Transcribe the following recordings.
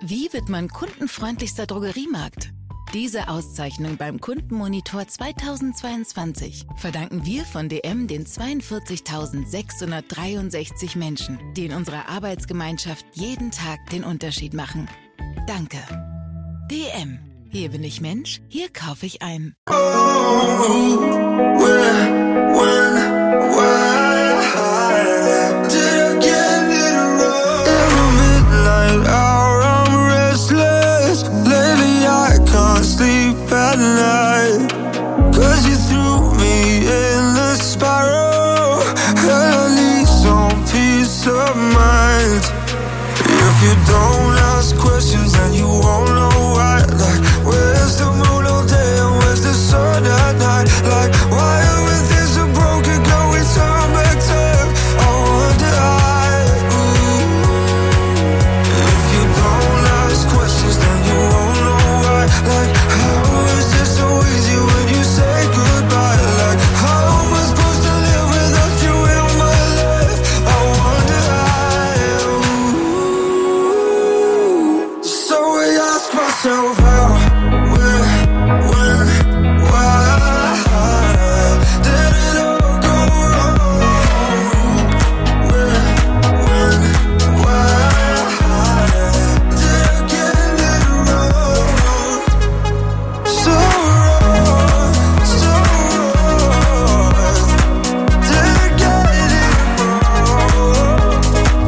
Wie wird man kundenfreundlichster Drogeriemarkt? Diese Auszeichnung beim Kundenmonitor 2022 verdanken wir von DM den 42.663 Menschen, die in unserer Arbeitsgemeinschaft jeden Tag den Unterschied machen. Danke. DM. Hier bin ich Mensch, hier kaufe ich ein. Sleep at night, 'cause you threw me in the spiral, and I need some peace of mind. If you don't ask questions, then you won't know why. Like, where's the moon all day and where's the sun at night? Like, why everything's so broken, can we turn back time? I wonder if you don't ask questions, then you won't know why. Like, how is it so easy when you say goodbye? Like, how am I supposed to live without you in my life? I wonder so I ask myself how, where, when, why did it all go wrong? Where, when, why did I get it wrong? So wrong, so wrong. Did I get it wrong?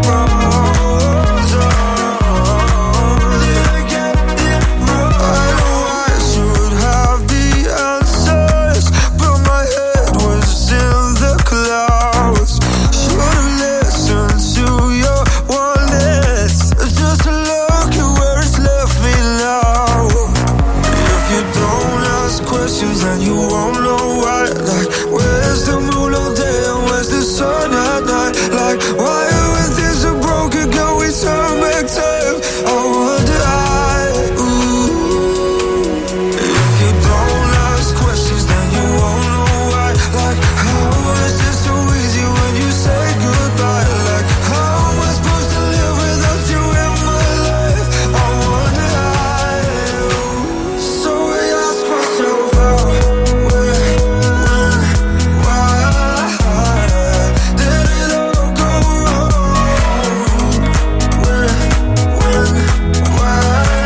So did I get it wrong? I know I should have the answers, but my head was in the clouds. Should've listened to your warnings, just to look at where it's left me now. If you don't ask questions, then you won't know why. Like, where's the moon all day and where's the sun at night? Like, why everything's so broken, can we turn back time? I wonder if you don't ask questions, then you won't know why. Like, how is it so easy when you say goodbye? Like, how am I supposed to live without you in my life? I wonder so I ask myself how, where, when, why did it all go wrong? Where, when, why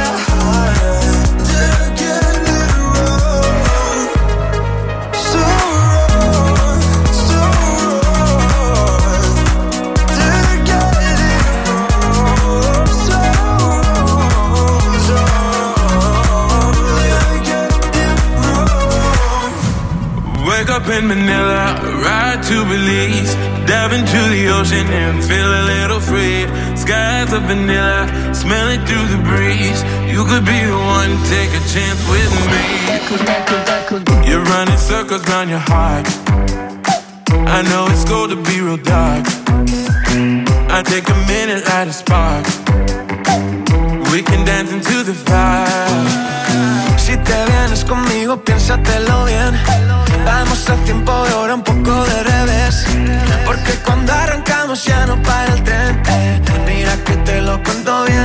did I get it wrong? So wrong, so wrong. Did I get it wrong? So wrong, so wrong. Did I get it wrong? Wake up in Manila, ride to Belize, dive into the ocean and feel a little free. Skies of vanilla, smelling through the breeze. You could be the one, take a chance with me. You're running circles round your heart. I know it's cold to be real dark. I take a minute, light a spark. We can dance into the fire. Si te vienes conmigo, piénsatelo bien. Vamos a tiempo de hora, un poco de revés. Porque cuando arrancamos ya no para el tren. Mira que te lo cuento bien.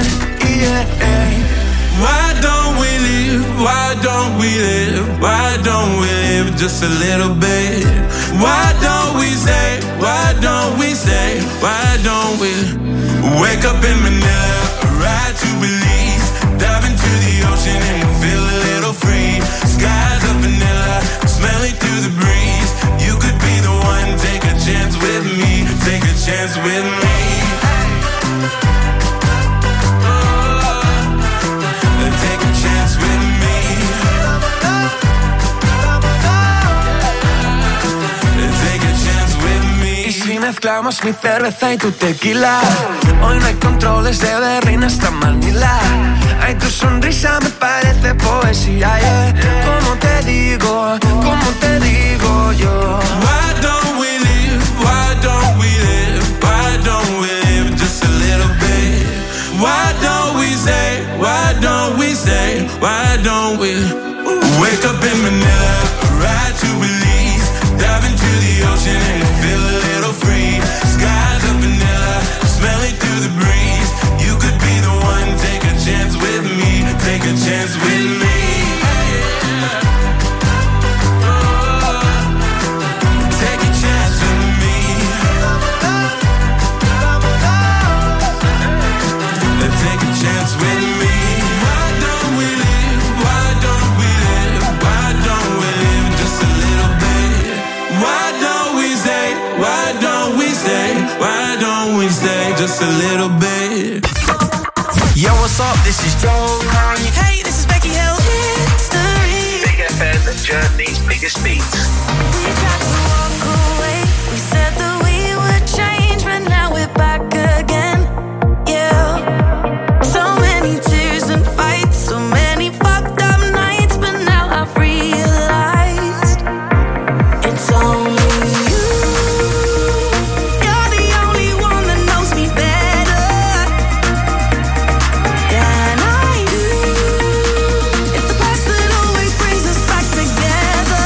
Why don't we live? Why don't we live? Why don't we live just a little bit? Why don't we say? Why don't we say? Why don't we wake up in Manila, ride to Belize, dive into the ocean and feel a little free. Skies of vanilla, smelling through the breeze. You could be the one, take a chance with me, take a chance with me. Take a chance with me. Take a chance with me. Y si mezclamos mi cerveza y tu tequila, hoy no hay controles de Berlín hasta Manila. Ay, tu sonrisa me parece poesía, yeah. ¿Cómo te digo yo? Why don't we live? Why don't we live? Why don't we live just a little bit? Why don't we say? Why don't we say? Why don't we wake up in Manila, ride to Belize, dive into the ocean and feel a little free. Skies of vanilla, smelling through the breeze. You could be the one, take a chance with a chance with me. Take a chance with me. Let's take a chance with me. Why don't we live? Why don't we live? Why don't we live just a little bit? Why don't we stay? Why don't we stay? Why don't we stay just a little bit? Yo, what's up? This is Joe Kanye. Hey, this is Becky Hill. History. Big FM, Germany's biggest beats. We tried to walk away. We said that we would change, but now we're back again. Yeah. So many tears and fights, so many fucked up nights, but now I've realized it's only you. You're the only one that knows me better than I do. It's the past that always brings us back together.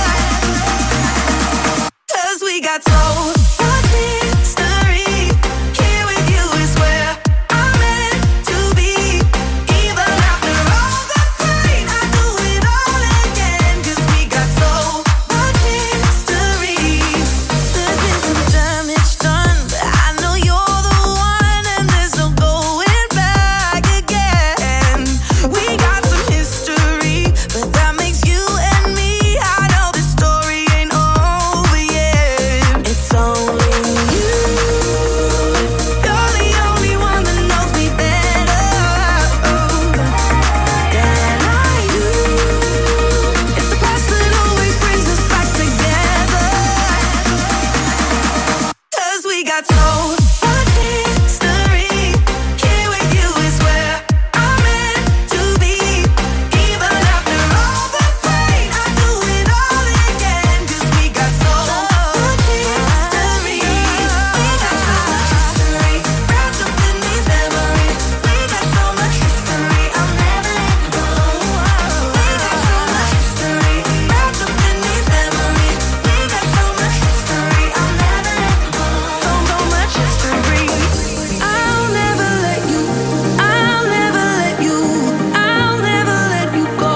'Cause we got so much history. Here with you is where I'm meant to be. Even after all the pain, I do it all again. 'Cause we got so much history. There's been some damage done, but I know you're the one, and there's no going back again. We got some history, but that makes you and me. I know this story ain't over yet. It's only you. You're the only one that knows me better than I do. It's the past that always brings us back together. 'Cause we got so much history. Here with you is where I'm meant to be. Even after all the pain, I do it all again. 'Cause we got so much history. We got so much history. Wrapped up in these memories. We got so much history. I'll never let go. We got so much history. Wrapped up in these memories. We got so much history. I'll never let go. So much history. I'll never let you. I'll never let you. I'll never let you go.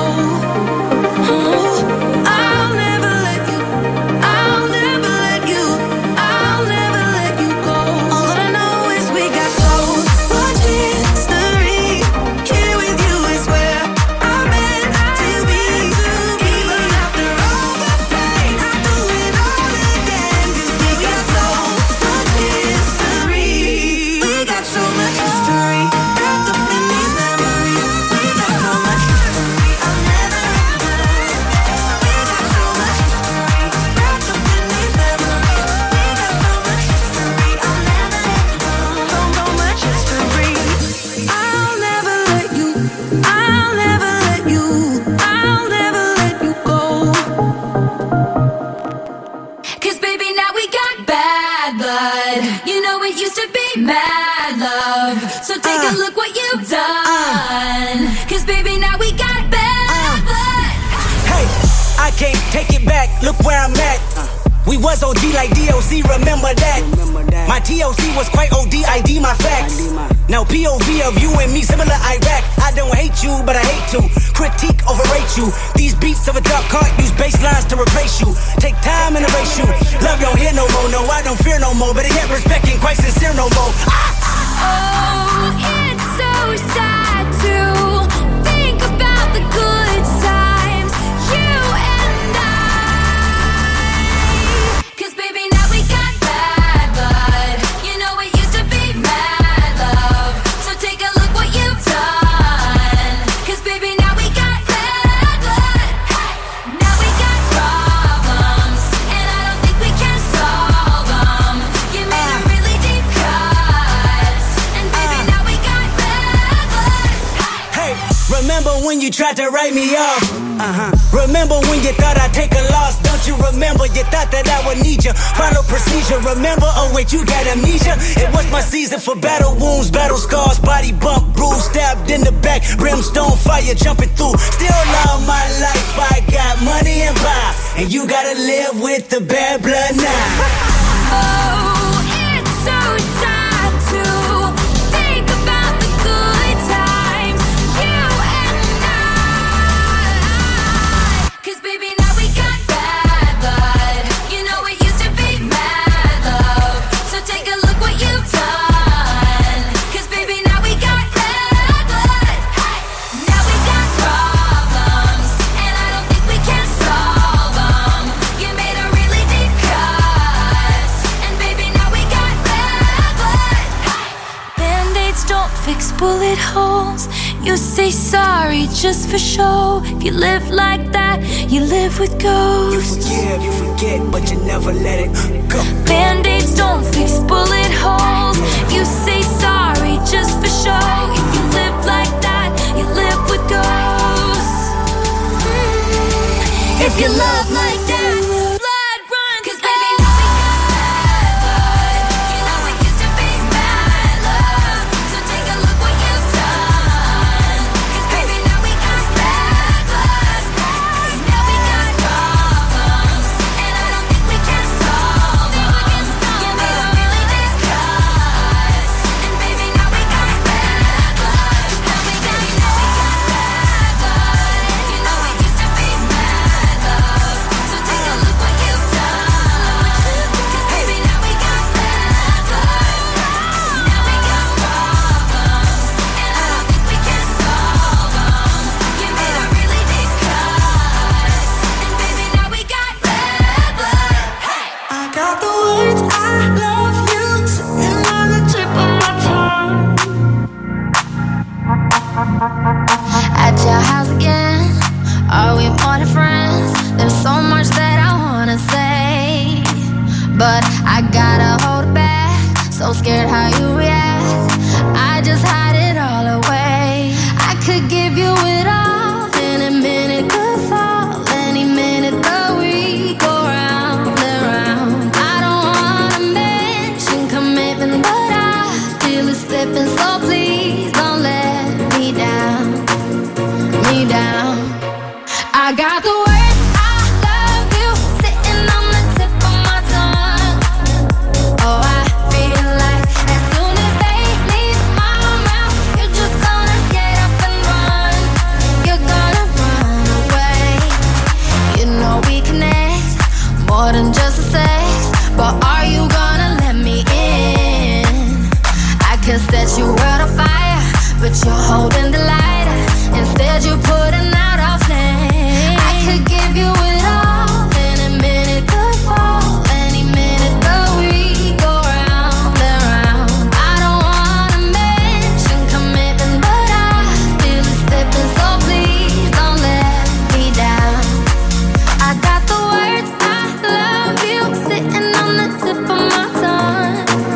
I'll never let you. I'll never let you. I'll never let you go. All that I know is we got so much history. Here with you is where I'm meant to be. Even after all the pain, I do it all again. 'Cause we got so much history. We got so much history. Wrapped up in these memories. We got so much history. I'll never let go. We got so much history. Wrapped up in these memories. We got so much history. I'll never let go. So much history. I'll never let you. I'll never let you. I'll never let you go. 'Cause baby, now we got bad blood. You know it used to be mad love. So take a look what you've done. 'Cause baby, now we got bad blood. Hey, I can't take it back. Look where I'm at. We was OG like DOC, remember that. My TOC was quite ODID, my facts. Now POV of you and me, similar Iraq. I don't hate you, but I hate to critique, overrate you. These beats of a dark heart use bass lines to replace you. Take time and erase you. Love don't hear no more, no, I don't fear no more. But yet respect ain't quite sincere no more. Oh, it's so sad to think about the good times, you and I. 'Cause baby, now we got bad blood. You know it used to be mad love. So take a look what you've done. 'Cause baby, now we got bad blood. Now we got problems, and I don't think we can solve them. You made a really deep cut, and baby, now we got bad blood. Hey, remember when you tried to write me off? Remember when you thought I'd take a loss? Don't you remember you thought that I would need you? Final procedure, remember? Oh wait, you got amnesia? It was my season for battle wounds, battle scars, body bump, bruise, stabbed in the back, brimstone fire jumping through. Still love my life, I got money and power, and you gotta live with the bad blood now. Oh, it's so sad to think about the good times, you and I. wrongs. You say sorry just for show. If you live like that, you live with ghosts. You forgive, you forget, but you never let it go. Band-aids don't fix bullet holes. You say sorry just for show. If you live like that, you live with ghosts. If you love like that, blood run. 'Cause baby, now we got blood. You know we used to be mad love. So take a look what you've done. 'Cause baby, now we got bad blood. Now we got problems, and I don't think we can solve them. Yeah, we don't really discuss. And baby, now we got bad blood. Now we got bad blood. You know we used to be mad love. So take a look what you've done. 'Cause baby, now we got bad blood. Now we got problems, and I don't think we can solve them. You made a really deep cut, and baby, now we got bad blood. Hey, I got the words I love you sitting on the tip of my tongue. at your house again. Are we more than friends? There's so much that I wanna say, but I gotta hold it back. So scared how you react. I just hide it all away. I could give you it all. Any minute could fall. Any minute the week go round and round. I don't wanna mention commitment, but I feel it slipping. So please don't let me down. Me down. I got the words I love you sitting on the tip of my tongue. Oh, I feel like as soon as they leave my mouth, you're just gonna get up and run. You're gonna run away. You know we connect more than just a sex, but are you gonna let me in? I could set your world on fire, but you're holding the lighter. Instead you're putting out our flame. I could give you it all. Any minute could fall. Any minute the week go round and round. I don't wanna mention commitment, but I feel it slipping. So please don't let me down. I got the words I love you sitting on the tip of my tongue.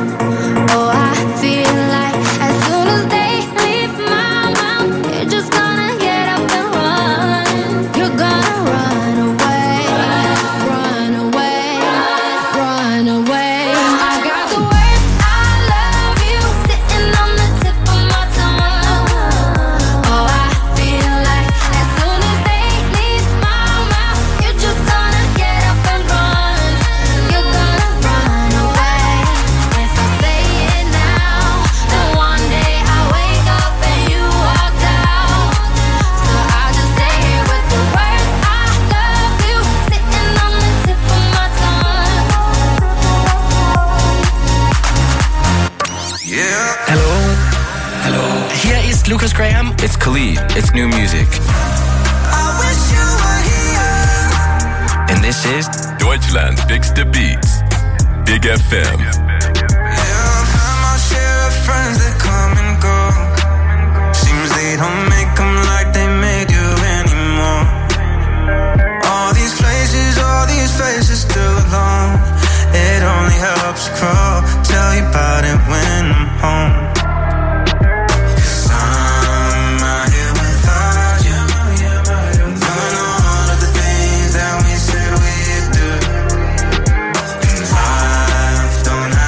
Oh, I feel like as soon as they leave my mouth, you're just gonna get up and run. You're gonna run away, run away, run away. I got the words I love you sitting on the tip of my tongue. Oh, I feel like as soon as they leave my mouth, you're just gonna get up and run. You're gonna run away. If I say it now, then one day I wake up and you walked out. So I'll just say it with the words I love you sitting on the tip of my tongue. Yeah. Hello. Hello. Hier ist Lucas Graham. It's Khalid. It's new music. I wish you were here. And this is Deutschland's bigste Beats. Big FM. Yeah, I've had my share of friends that come and go. Seems they don't make them like they made you anymore. All these places, all these faces still alone. It only helps you crawl. Tell you about it when I'm home. 'Cause I'm out here without you. Doing all of the things that we said we'd do. And life don't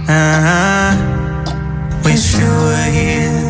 Wish you were here.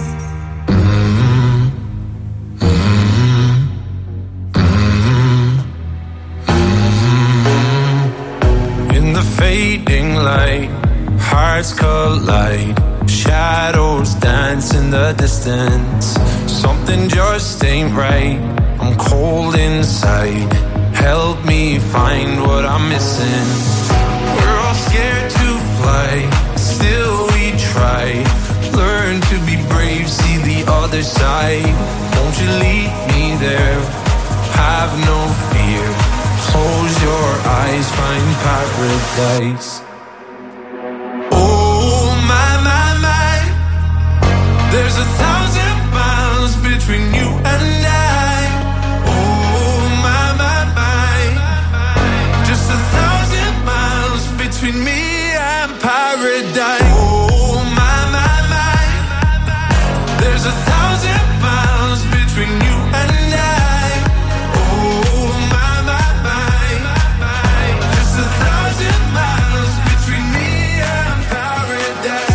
In the fading light, hearts collide. Shadows dance in the distance. Something just ain't right. I'm cold inside. Help me find what I'm missing. We're all scared to fly, still we try. Learn to be brave, see the other side. Won't you lead me there? Have no fear. Close your eyes, find paradise. Oh my, my, my. There's 1,000 miles between you and I. Oh my, my, my. Just 1,000 miles between me and paradise. Oh my, my, my. There's 1,000 miles between you and I. Oh my, my, my. Just 1,000 miles between me and paradise.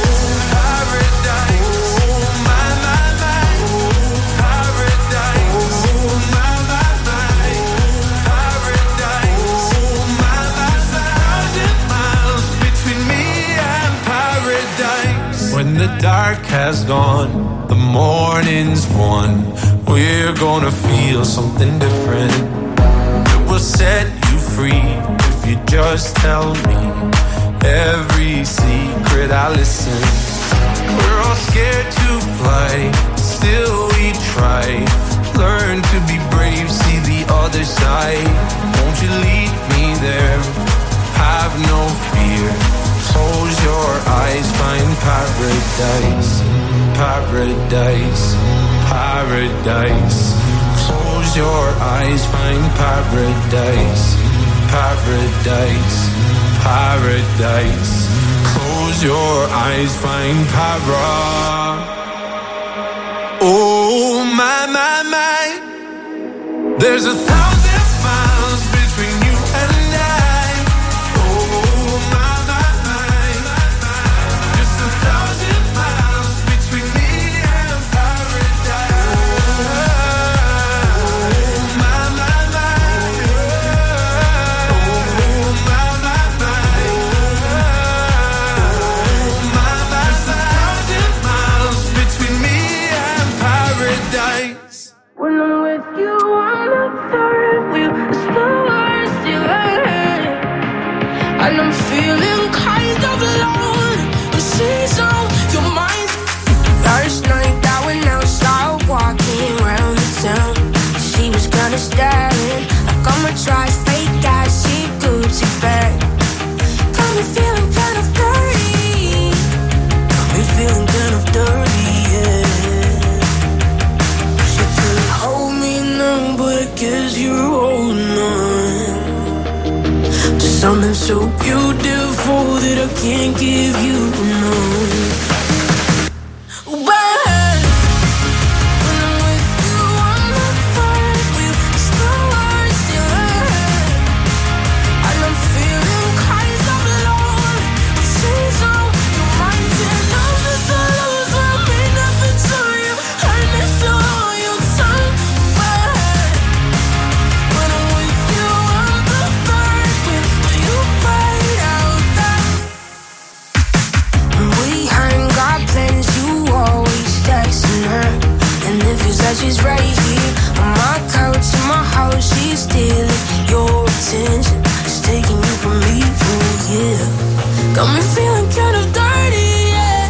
When the dark has gone, the morning's won. We're gonna feel something different. It will set you free if you just tell me every secret I listen. We're all scared to fly, still we try. Learn to be brave, see the other side. Won't you lead me there? Have no fear. Close your eyes, find paradise. Paradise, paradise. Close your eyes, find paradise. Paradise, paradise. Close your eyes, find paradise. Oh my, my, my. There's 1,000 miles between you and I. Oh my, my, my. Just 1,000 miles between me and paradise. Oh my, my, my. Oh my, my, my. Oh my, my, my. 1,000 miles between me and paradise. When I'm with you, I'm the third wheel. It's the worst you've ever had. And I'm feeling kind of alone. But she's on your mind. Last night I went outside walking around the town. She was kinda staring. Like I'ma try fake guys, she Gucci bag. Got me feeling kind of dirty. Got me feeling kind of dirty, yeah. Hold me now, but I guess you're holding on to something so beautiful that I can't give you, no. But when I'm with you, I'm the third wheel. It's the worst you ever had. And I'm feeling kind of alone. But she's on your mind. And love is a loser. I mean nothing to you. And it's all your time. When I'm with you, I'm the third wheel. You find out that we ain't got plans. You always texting her, and it feels like she's right here on my couch in my house. She's stealing your attention. She's taking you from me, oh yeah. Got me feeling kind of dirty, yeah.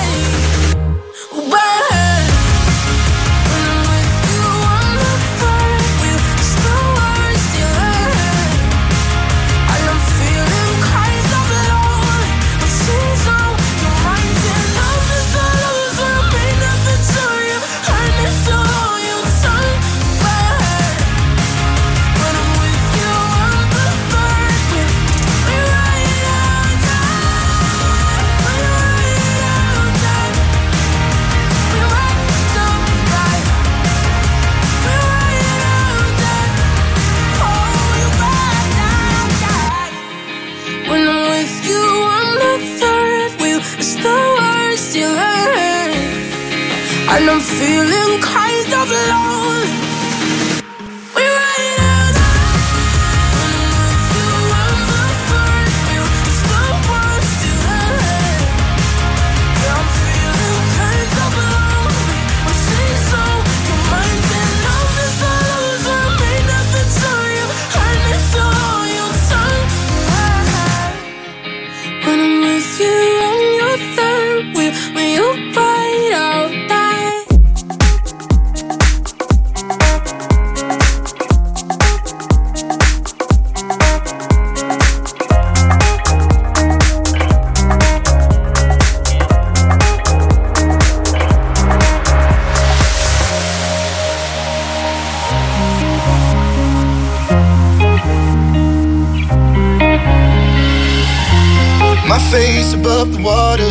But when I'm with you, I'm the third wheel. It's the worst you ever had. And I'm feeling kind of alone. But she's on your mind. And love is a loser. I mean nothing to you. And it's all your time. But when I'm with you, I'm the third wheel. We ride it out. I'm feeling kind of lonely. We ride it out. My face above the water,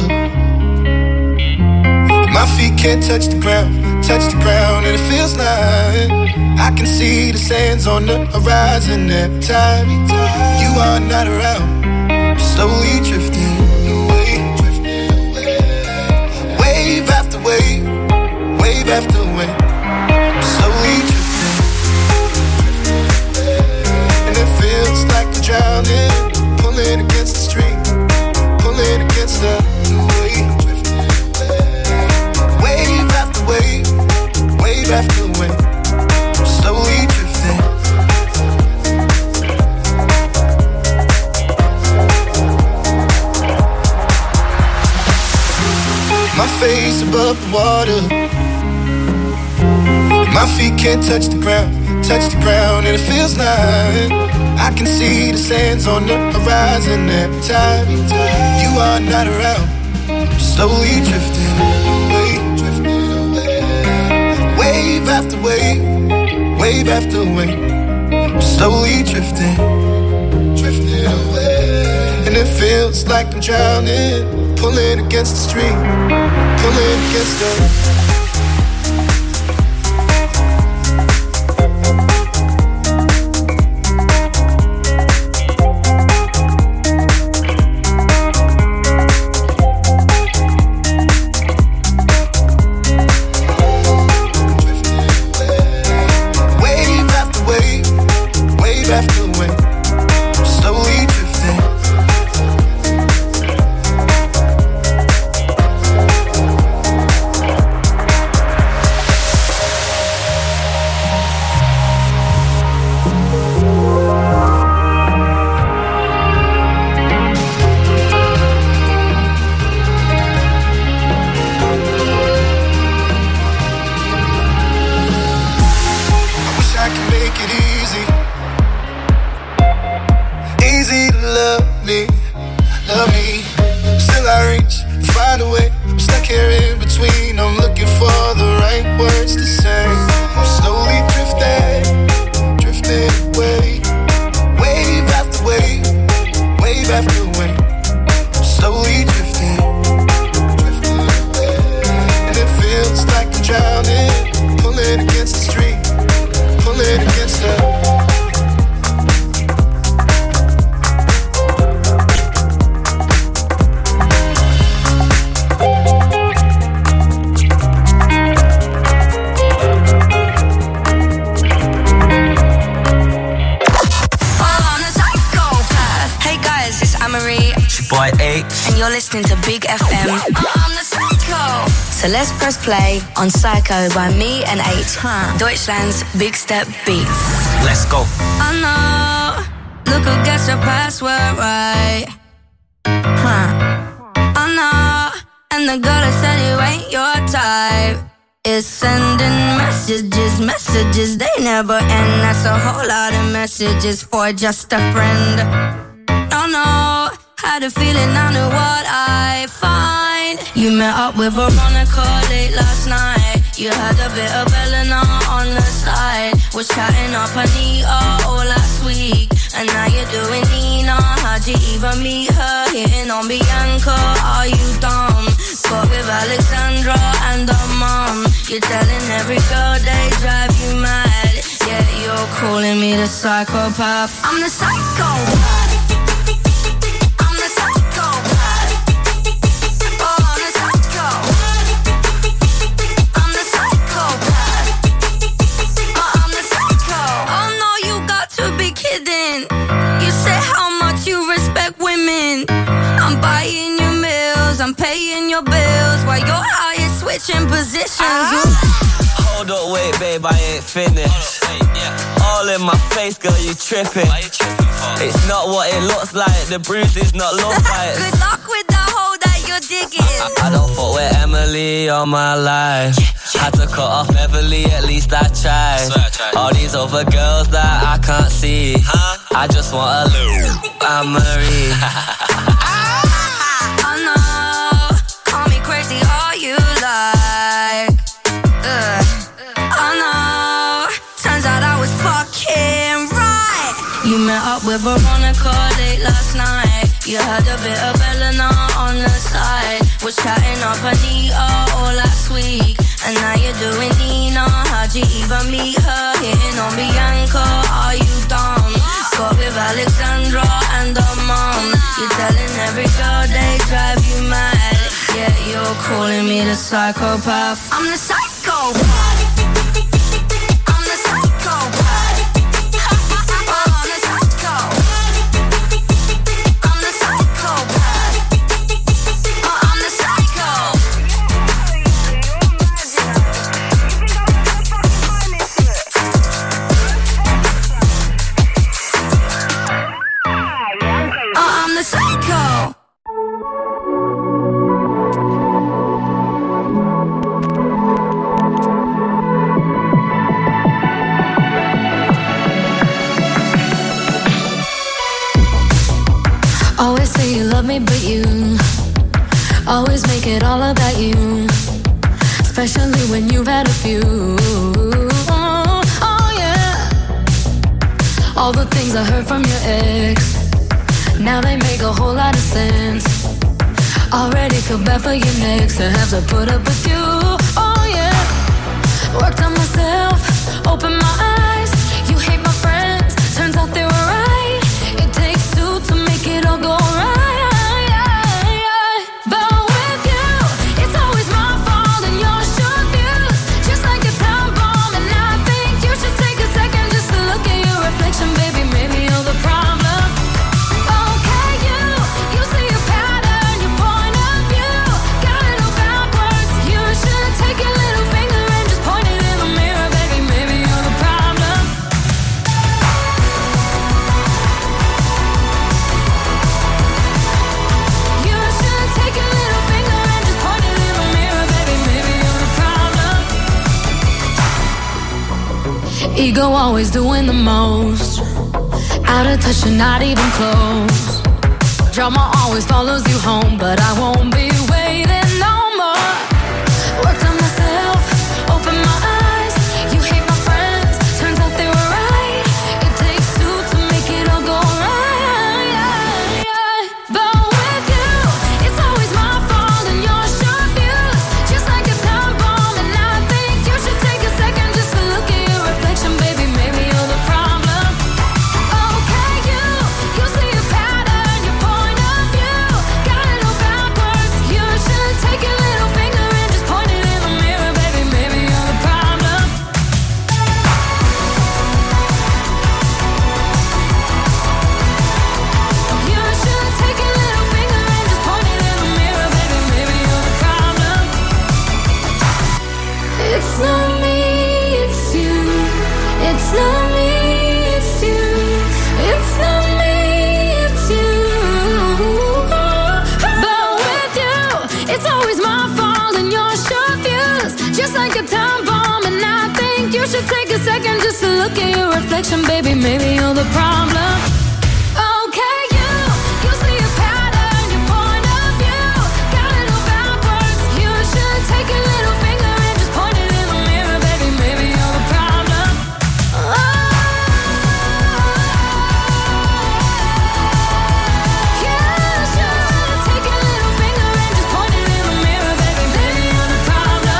my feet can't touch the ground, and it feels like I can see the sands on the horizon every time you are not around. I'm slowly drifting away, wave after wave, wave after wave. I'm slowly drifting, and it feels like I'm drowning, pulling against the stream, pulling against the wave. Wave after wave, wave after wave. I'm slowly drifting. My face above the water, my feet can't touch the ground, and it feels like I can see the sands on the horizon every time you are not around. I'm slowly drifting away, wave after wave, wave after wave. I'm slowly drifting away, and it feels like I'm drowning, pulling against the stream, pulling against the. So let's press play on Psycho by me and H. Deutschland's Big Step Beats. Let's go. I know, look who gets your password right. I know, and the girl that said you ain't your type is sending messages, they never end. That's a whole lot of messages for just a friend. No, had a feeling I knew what I find. You met up with Veronica late last night. You had a bit of Eleanor on the side. Was chatting up Anita all last week, and now you're doing Nina. How'd you even meet her? Hitting on Bianca, are you dumb? Got with Alexandra and her mom. You're telling every girl they drive you mad. Yeah, you're calling me the psychopath. I'm the psychopath. I'm the psycho. switching positions. Hold up, wait, babe, I ain't finished. All in my face, girl, you tripping. It's not what it looks like, the bruises not love bites. Good luck with the hole that you're digging. I don't fuck with Emily all my life. Had to cut off Beverly, at least I tried. All these other girls that I can't see, I just want a little Anne-Marie. Oh no, call me crazy all you like. Oh no, turns out I was fucking right. You met up with Veronica late last night. You had a bit of Eleanor on the side. Was chatting up Anita all last week. And now you're doing Nina. How'd you even meet her? Hitting on Bianca, are you dumb? Got with Alexandra and her mom. You're telling every girl they drive you mad. Yeah, you're calling me the psychopath. I'm the psychopath. I'm the psychopath. Always say you love me, but you always make it all about you. Especially when you've had a few. Oh yeah. All the things I heard from your ex, now they make a whole lot of sense. Already feel bad for you next to have to put up with you. Oh yeah. Worked on myself, opened my eyes. You hate my friends, turns out they were right. It takes two to make it all go right. But with you, it's always my fault and your short views. Just like a time bomb, and I think you should take a second just to look at your reflection, baby. Maybe you're the problem. Okay, you see a pattern, your point of view. Got it all backwards. You should take your little finger and just point it in the mirror, baby. Maybe you're the problem. You should take your little finger and just point it in the mirror, baby. Maybe you're the problem. Ego always doing the most. Out of touch and not even close. Drama always follows you home, but I won't be waiting no more. Worked on myself, opened my eyes. You hate my friends, turns out they were right. It takes two to make it all go right. But with you, it's always my fault and your short views. Just like a time bomb, and I think you should take a second just to look at your reflection, baby. Maybe you're the problem. Okay, you see a pattern, your point of view. Got it all backwards. You should take your little finger and just point it in the mirror, baby. Maybe you're the problem. You should take your little finger and just point it in the mirror, baby. Maybe you're the problem. It's not me, it's you. It's not me, it's you. It's not me, it's you. But with you, it's always my fault and your short views. Just like a time bomb, and I think you should take a second just to look at your reflection, baby. Maybe you're the problem. Okay, you see a pattern, your point of view. Got it all backwards. You should take your little finger and just point it in the mirror, baby. Maybe you're the problem. You should take your little finger and just point it in the mirror, baby. Maybe you're the problem.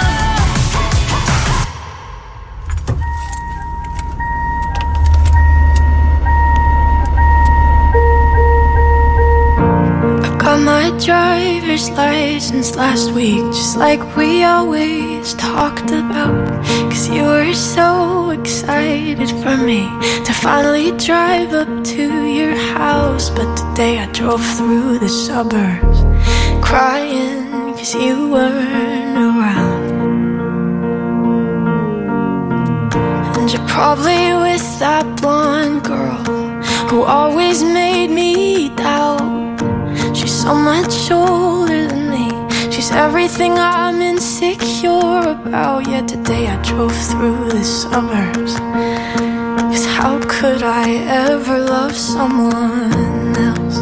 Got my driver's license last week, just like we always talked about. Cause you were so excited for me to finally drive up to your house. But today I drove through the suburbs crying cause you weren't around. And you're probably with that blonde girl who always made me doubt. She's so much older than me. She's everything I'm insecure about. Yet today I drove through the suburbs. 'Cause how could I ever love someone else?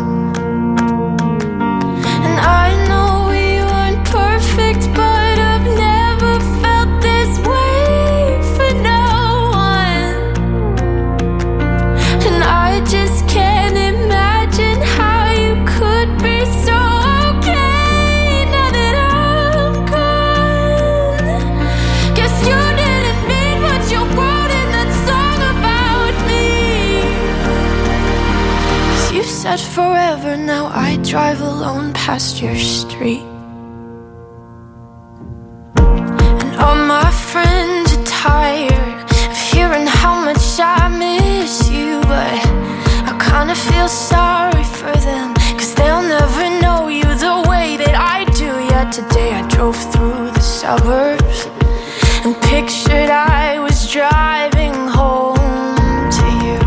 And I know we weren't perfect, but I've never felt this way for no one. And I just can't imagine how you could be so okay now that I'm gone. Guess you didn't mean what you wrote in that song about me. 'Cause you said forever, now I drive alone past your street. And all my friends are tired of hearing how much I miss you, but I kinda feel sorry for them, 'cause they'll never know you the way that I do. Yet today I drove through the suburbs and pictured I was driving home to you.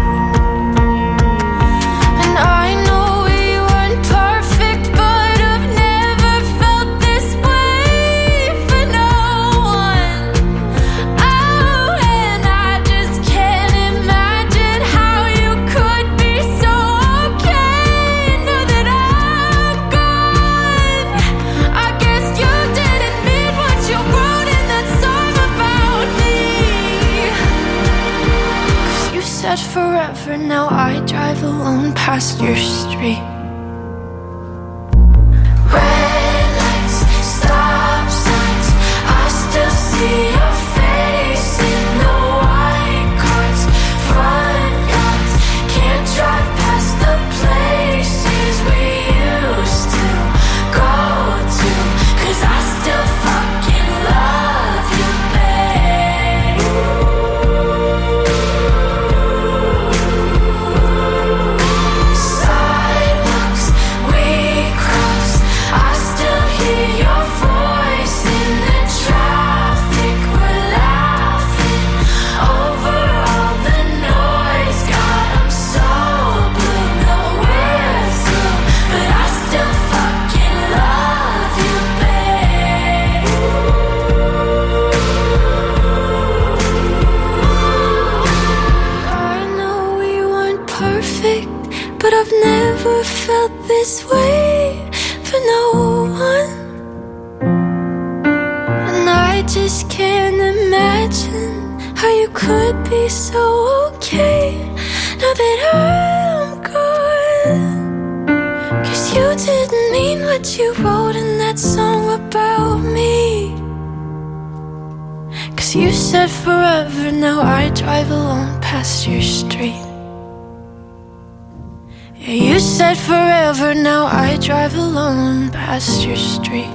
And I know we weren't perfect, but I've never felt this way for no one. Oh, and I just can't imagine how you could be so okay now that I'm gone. I guess you didn't mean what you wrote in that song about me. 'Cause you said forever, now I drive alone past your street. Red lights, stop signs, I still see your face in the white cars, front yards. Can't drive past the places we used to go to, 'cause I still fucking love you, babe. Sidewalks we crossed, I still hear your voice in the traffic. We're laughing over all the noise. God, I'm so blue, no we're through, but I still fucking love you, babe. I know we weren't perfect, but I've never felt this way for no one. And I just can't imagine how you could be so okay now that I'm gone. 'Cause you didn't mean what you wrote in that song about me. 'Cause you said forever, now I drive alone past your street. Yeah, you said forever, now I drive alone past your street.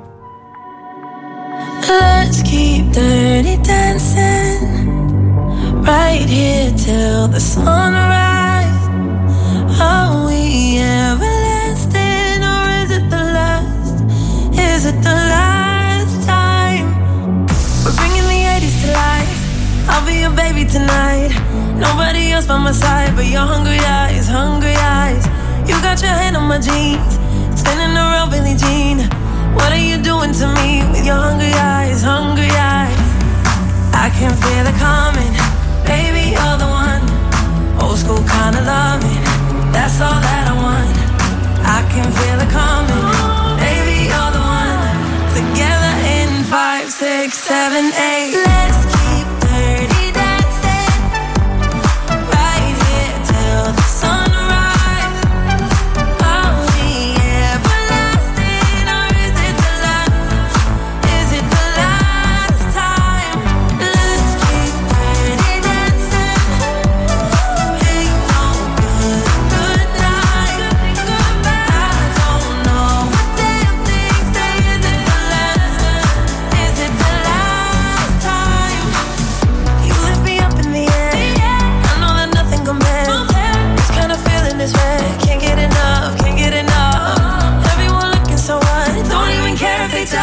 Let's keep dirty dancing right here till the sunrise. Are we everlasting, or is it the last? Is it the last time? We're bringing the 80s to life. I'll be your baby tonight. Nobody else by my side but your hungry eyes, hungry eyes. You got your hand on my jeans, spinning around Billie Jean. What are you doing to me with your hungry eyes, hungry eyes? I can feel it coming,